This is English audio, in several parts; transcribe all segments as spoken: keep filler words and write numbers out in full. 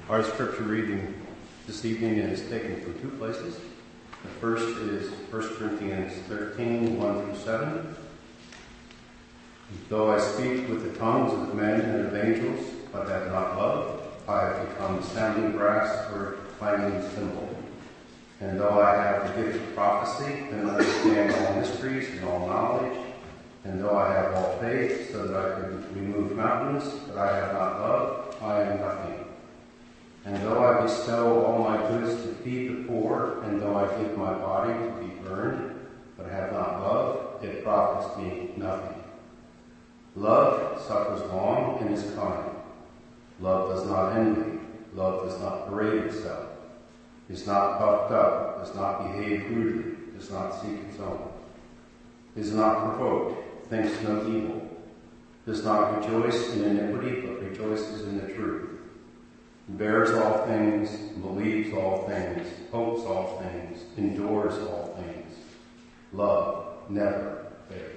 Our scripture reading this evening is taken from two places. The first is First Corinthians thirteen, one through seven. Though I speak with the tongues of men and of angels, but have not love, I have become sounding brass or clanging cymbal. And though I have the gift of prophecy and understand all mysteries and all knowledge, and though I have all faith so that I can remove mountains, but I have not love, I am nothing. And though I bestow all my goods to feed the poor, and though I give my body to be burned, but have not love, it profits me nothing. Love suffers long and is kind. Love does not envy. Love does not parade itself, is not puffed up, does not behave rudely, does not seek its own, is not provoked, thinks no evil, does not rejoice in iniquity, but rejoices in the truth, bears all things, believes all things, hopes all things, endures all things. Love never fails.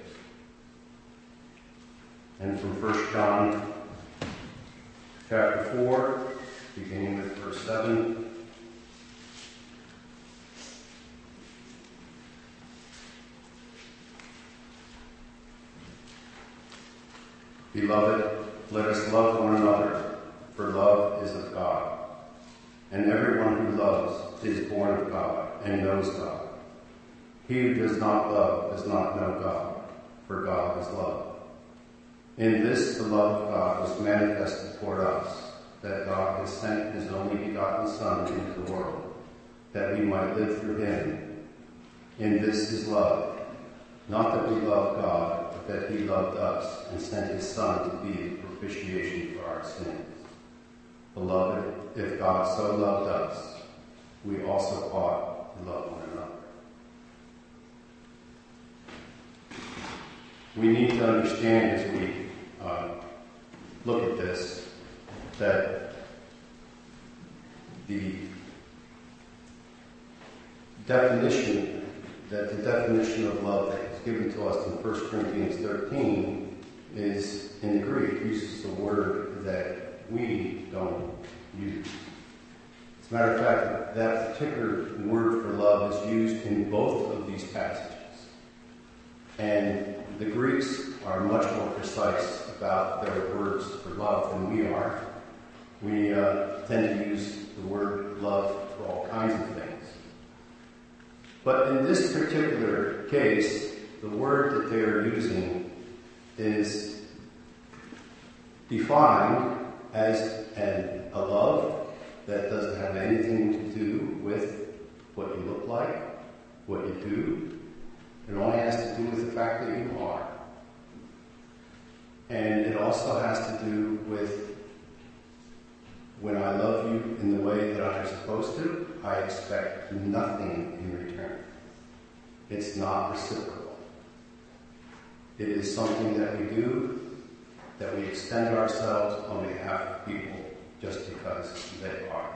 And from First John chapter four, beginning with verse seven. Beloved, let us love one another, for love is of God. And everyone who loves is born of God and knows God. He who does not love does not know God, for God is love. In this the love of God was manifested toward us, that God has sent his only begotten Son into the world, that we might live through him. In this is love, not that we love God, but that he loved us and sent his Son to be the propitiation for our sins. Beloved, if God so loved us, we also ought to love one another. We need to understand as we uh, look at this that the definition, that the definition of love that is given to us in First Corinthians thirteen is, in the Greek, uses the word that we don't use. As a matter of fact, that particular word for love is used in both of these passages. And the Greeks are much more precise about their words for love than we are. We uh, tend to use the word love for all kinds of things. But in this particular case, the word that they are using is defined as an, a love that doesn't have anything to do with what you look like, what you do. It only has to do with the fact that you are. And it also has to do with when I love you in the way that I'm supposed to, I expect nothing in return. It's not reciprocal. It is something that we do, that we extend ourselves on behalf of people just because they are.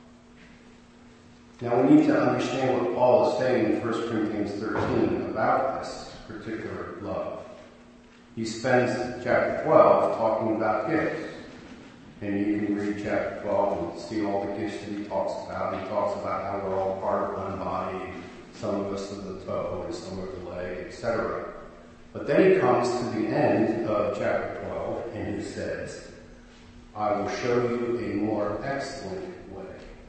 Now we need to understand what Paul is saying in First Corinthians thirteen about this particular love. He spends chapter twelve talking about gifts. And you can read chapter twelve and see all the gifts that he talks about. He talks about how we're all part of one body. Some of us are the toe and some are the leg, et cetera. But then he comes to the end of chapter twelve and he says, I will show you a more excellent way.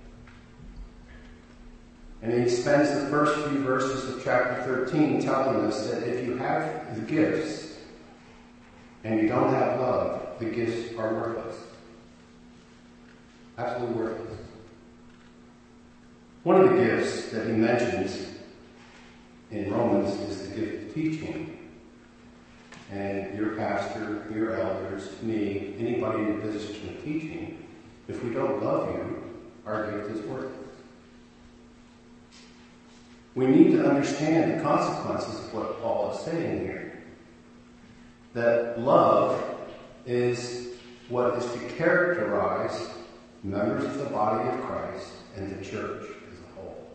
And he spends the first few verses of chapter thirteen telling us that if you have the gifts and you don't have love, the gifts are worthless. Absolutely worthless. One of the gifts that he mentions in Romans is the gift of teaching. And your pastor, your elders, me, anybody in the position of teaching, if we don't love you, our gift is worthless. We need to understand the consequences of what Paul is saying here. That love is what is to characterize members of the body of Christ and the church as a whole.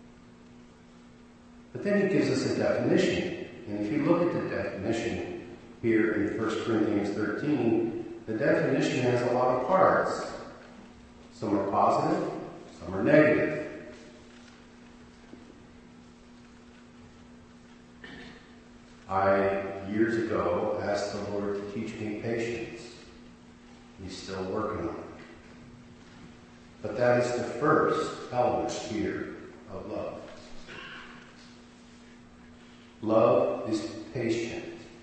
But then he gives us a definition. And if you look at the definition here in First Corinthians thirteen, the definition has a lot of parts. Some are positive, some are negative. I, years ago, asked the Lord to teach me patience. He's still working on it. But that is the first element here of love. Love is patient.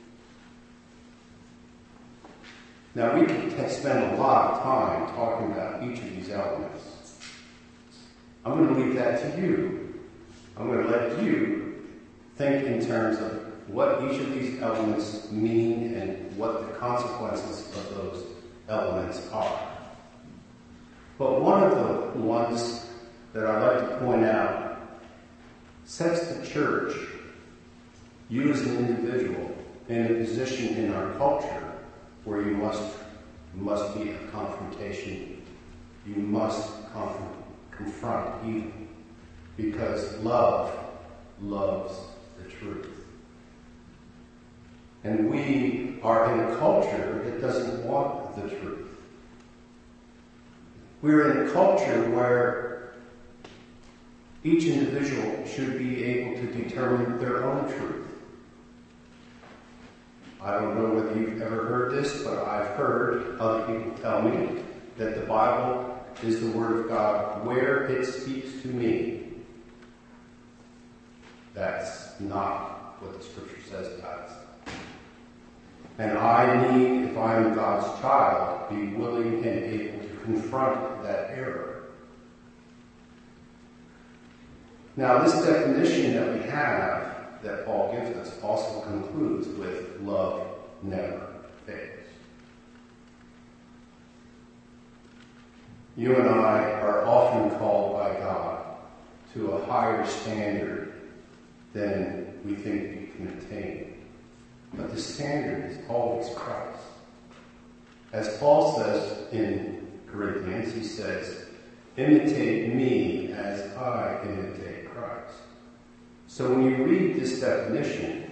Now, we can spend a lot of time talking about each of these elements. I'm going to leave that to you. I'm going to let you think in terms of what each of these elements mean and what the consequences of those elements are. But one of the ones that I'd like to point out sets the church, you as an individual, in a position in our culture where you must, must be a confrontation. You must conf- confront evil. Because love loves the truth. And we are in a culture that doesn't want the truth. We're in a culture where each individual should be able to determine their own truth. I don't know whether you've ever heard this, but I've heard other people tell me that the Bible is the Word of God where it speaks to me. That's not what the Scripture says about it. And I need, if I am God's child, be willing and able to confront that error. Now, this definition that we have, that Paul gives us, also concludes with love never fails. You and I are often called by God to a higher standard than we think we can attain. But the standard is always Christ. As Paul says in Corinthians, he says, imitate me as I imitate Christ. So when you read this definition,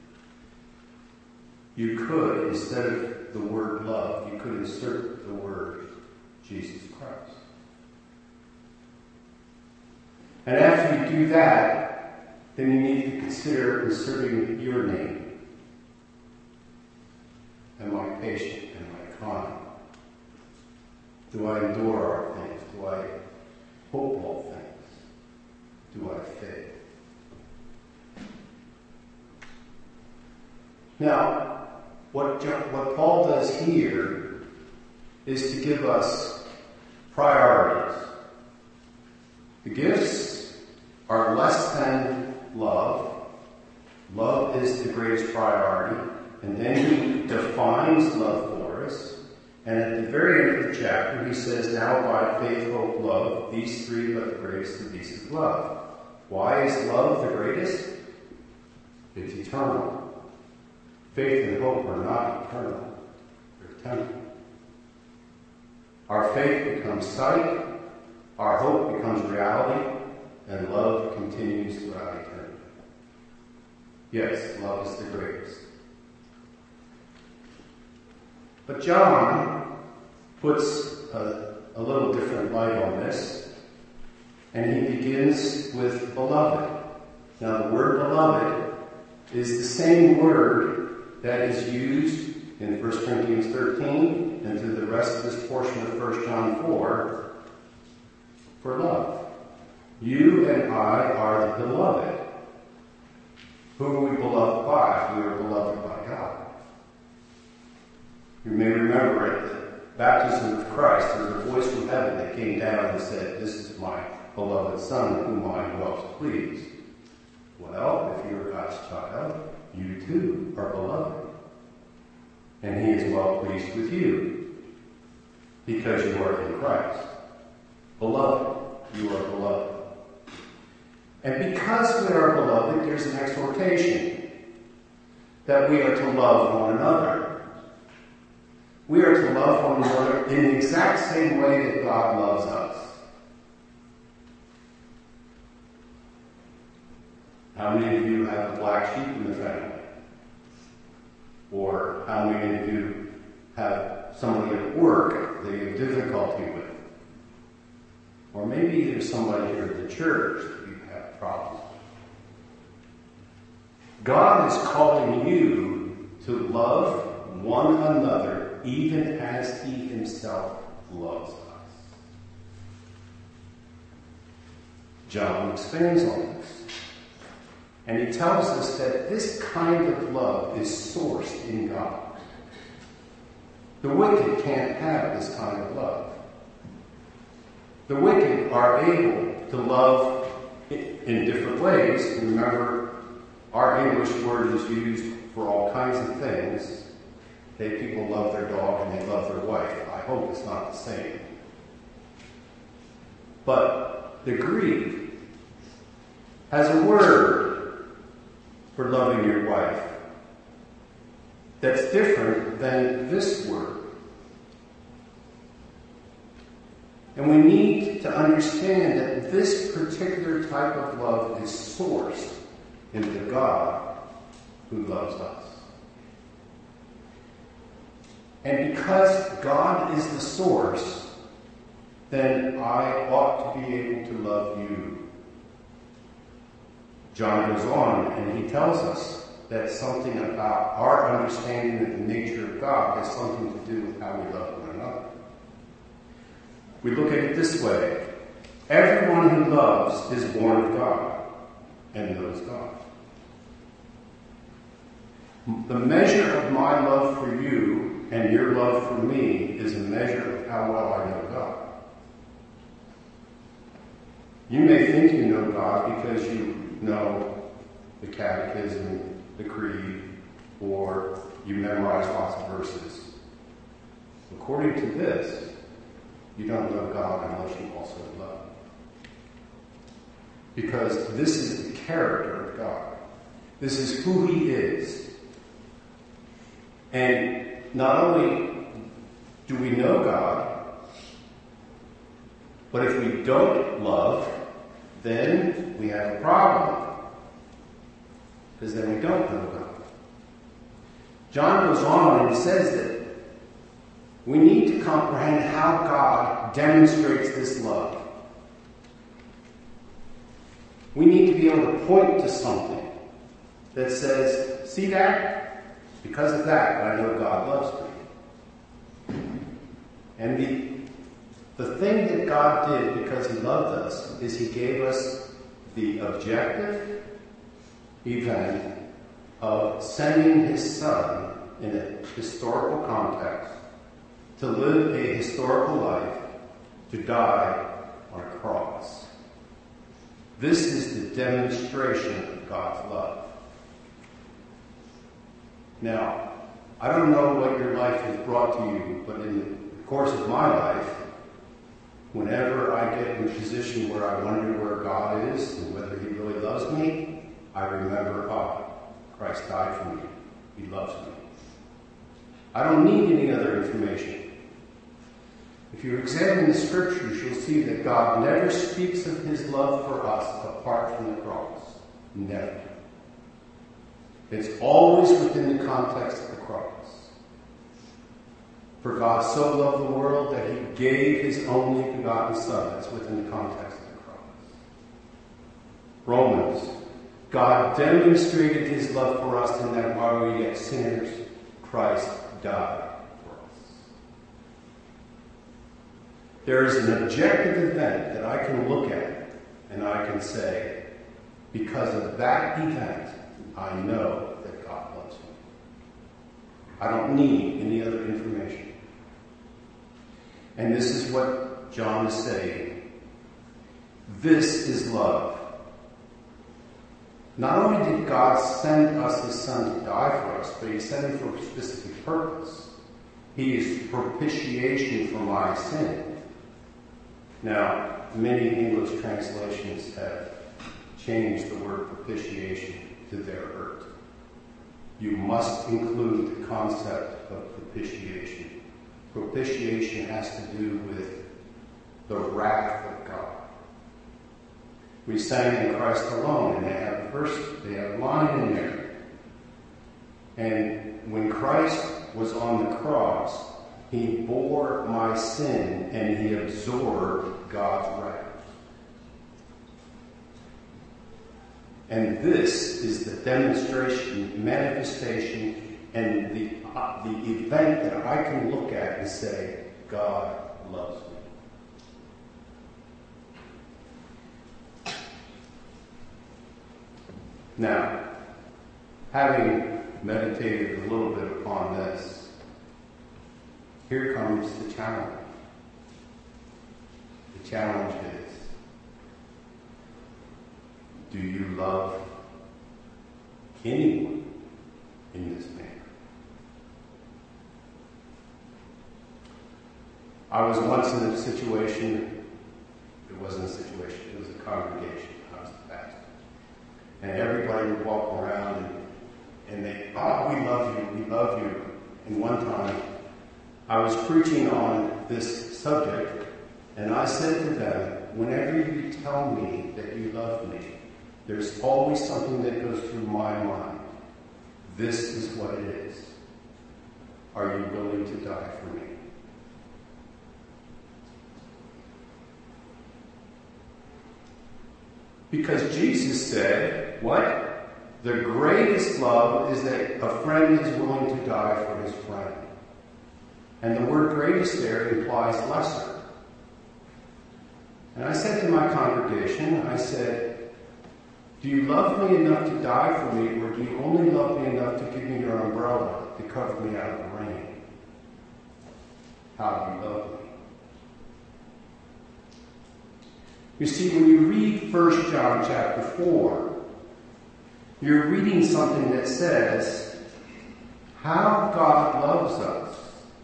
you could, instead of the word love, you could insert the word Jesus Christ. And after you do that, then you need to consider inserting your name. Am I patient? Am I kind? Do I endure all things? Do I hope all things? Do I faith? Now, what, John, what Paul does here is to give us priorities. The gifts are less than love. Love is the greatest priority. And then he defines love for us. And at the very end of the chapter, he says, now by faith, hope, love, these three, but the greatest of these is love. Why is love the greatest? It's eternal. Faith and hope are not eternal. They're temporal. Our faith becomes sight, our hope becomes reality, and love continues throughout eternity. Yes, love is the greatest. But John puts a, a little different light on this, and he begins with beloved. Now, the word beloved is the same word that is used in First Corinthians thirteen and through the rest of this portion of First John four for love. You and I are the beloved. Who are we beloved by? We are beloved by God. You may remember at the baptism of Christ, there was a voice from heaven that came down and said, this is my beloved Son, whom I am well pleased. Well, if you're God's child, you too are beloved. And he is well pleased with you because you are in Christ. Beloved, you are beloved. And because we are beloved, there's an exhortation that we are to love one another. We are to love one another in the exact same way that God loves us. How many of you have a black sheep in the family? Or how many of you have somebody at work that you have difficulty with? Or maybe there's somebody here at the church that you have problems with. God is calling you to love one another even as he himself loves us. John expands on this. And he tells us that this kind of love is sourced in God. The wicked can't have this kind of love. The wicked are able to love in different ways. Remember, our English word is used for all kinds of things. Okay, people love their dog and they love their wife. I hope it's not the same. But the Greek has a word for loving your wife that's different than this word. And we need to understand that this particular type of love is sourced in the God who loves us. And because God is the source, then I ought to be able to love you. John goes on and he tells us that something about our understanding of the nature of God has something to do with how we love one another. We look at it this way. Everyone who loves is born of God and knows God. The measure of my love for you and your love for me is a measure of how well I know God. You may think you know God because you know the catechism, the creed, or you memorize lots of verses. According to this, you don't know God unless you also love. Because this is the character of God. This is who he is. And not only do we know God, but if we don't love, then we have a problem. Because then we don't know God. John goes on and he says that we need to comprehend how God demonstrates this love. We need to be able to point to something that says, see that? Because of that, I know God loves me. And the, the thing that God did because he loved us is he gave us the objective event of sending his son in a historical context to live a historical life, to die on a cross. This is the demonstration of God's love. Now, I don't know what your life has brought to you, but in the course of my life, whenever I get in a position where I wonder where God is and whether he really loves me, I remember, oh, Christ died for me. He loves me. I don't need any other information. If you examine the scriptures, you'll see that God never speaks of his love for us apart from the cross. Never. It's always within the context of the cross. For God so loved the world that he gave his only begotten Son. That's within the context of the cross. Romans. God demonstrated his love for us in that while we were yet sinners, Christ died. There is an objective event that I can look at and I can say, because of that event, I know that God loves me. I don't need any other information. And this is what John is saying. This is love. Not only did God send us his son to die for us, but he sent him for a specific purpose. He is propitiation for my sin. Now, many English translations have changed the word propitiation to their hurt. You must include the concept of propitiation. Propitiation has to do with the wrath of God. We sang in Christ alone, and they have a verse, they have a line in there. And when Christ was on the cross, he bore my sin and he absorbed God's wrath. And this is the demonstration, manifestation, and the, uh, the event that I can look at and say, God loves me. Now, having meditated a little bit upon this, here comes the challenge. The challenge is, do you love anyone in this manner? I was once in a situation, it wasn't a situation, it was a congregation. I was the pastor. And everybody would walk around and, and they, oh, we love you, we love you. And one time, I was preaching on this subject, and I said to them, whenever you tell me that you love me, there's always something that goes through my mind. This is what it is. Are you willing to die for me? Because Jesus said, what? The greatest love is that a friend is willing to die for his friend. And the word greatest there implies lesser. And I said to my congregation, I said, do you love me enough to die for me, or do you only love me enough to give me your umbrella to cover me out of the rain? How do you love me? You see, when you read First John chapter four, you're reading something that says how God loves us.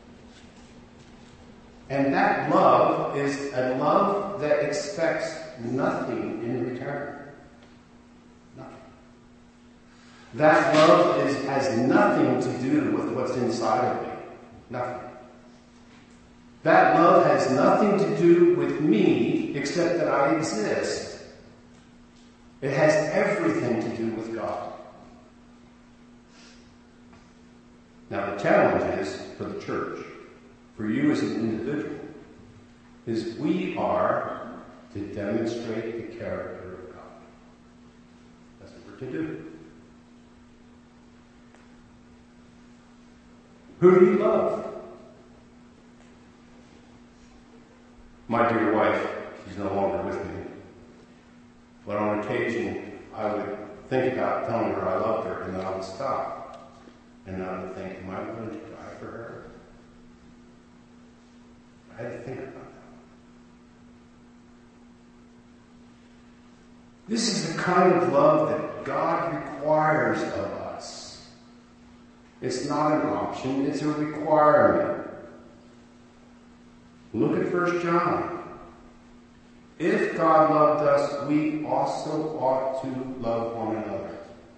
And that love is a love that expects nothing in return. Nothing. That love is, has nothing to do with what's inside of me. Nothing. That love has nothing to do with me except that I exist. It has everything to do with God. Now the challenge is for the church, for you as an individual, is we are to demonstrate the character of God. That's what we're to do. Who do you love? My dear wife, she's no longer with me, but on occasion I would think about telling her I loved her, and then I would stop. And I would think, am I willing to die for her? I had to think about that. This is the kind of love that God requires of us. It's not an option, it's a requirement. Look at First John. If God loved us, we also ought to love one another.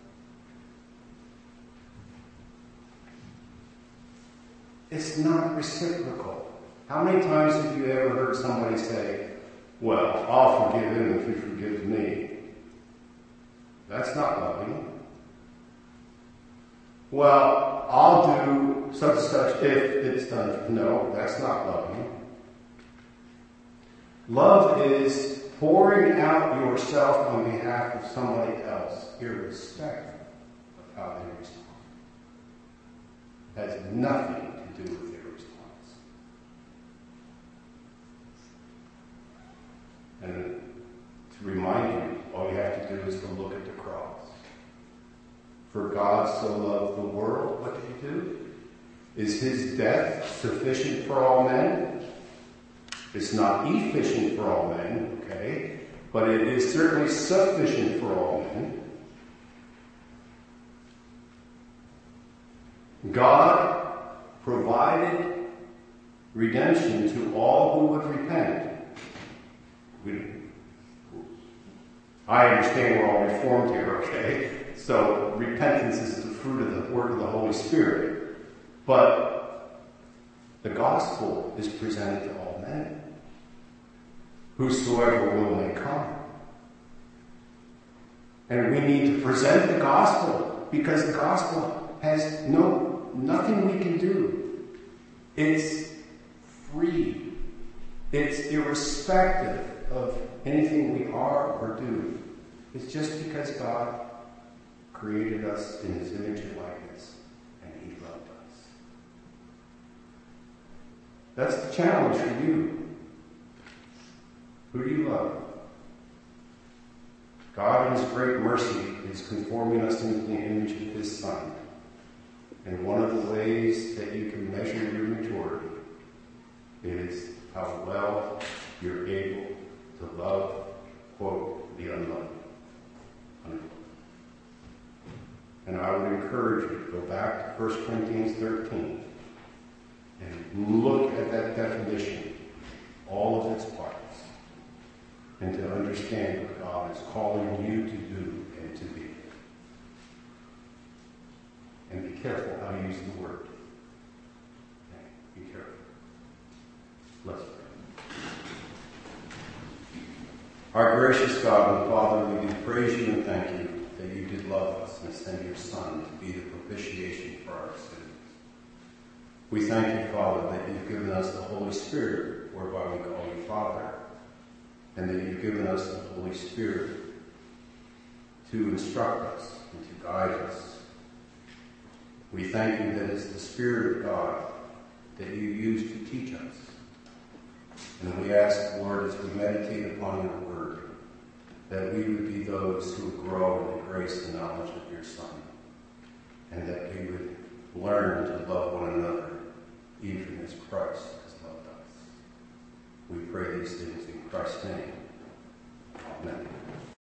It's not reciprocal. How many times have you ever heard somebody say, well, I'll forgive him if he forgives me? That's not loving. Well, I'll do such and such if it's done. No, that's not loving. Love is pouring out yourself on behalf of somebody else, irrespective of how they respond. It has nothing to do with their response. And to remind you, all you have to do is to look at the cross. For God so loved the world, what did he do? Is his death sufficient for all men? It's not efficient for all men, okay? But it is certainly sufficient for all men. God provided redemption to all who would repent. We, I understand we're all reformed here, okay? So repentance is the fruit of the work of the Holy Spirit. But the gospel is presented to all men. Whosoever will may come. And we need to present the gospel because the gospel has no nothing we can do. It's free. It's irrespective of anything we are or do. It's just because God created us in his image and likeness, and he loved us. That's the challenge for you. Who do you love? God, in his great mercy, is conforming us into the image of his Son. And one of the ways that you can measure your maturity is how well you're able to love, quote, the unloved, unquote. And I would encourage you to go back to First Corinthians thirteen and look at that definition, all of its parts, and to understand what God is calling you to do and to be. And be careful how you use the word. Okay, be careful. Let's pray. Our gracious God and Father, we do praise you and thank you that you did love us and send your Son to be the propitiation for our sins. We thank you, Father, that you've given us the Holy Spirit, whereby we call you Father, and that you've given us the Holy Spirit to instruct us and to guide us. We thank you that it's the Spirit of God that you use to teach us. And we ask, Lord, as we meditate upon your word, that we would be those who would grow in the grace and knowledge of your Son, and that we would learn to love one another, even as Christ has loved us. We pray these things in Christ's name. Amen.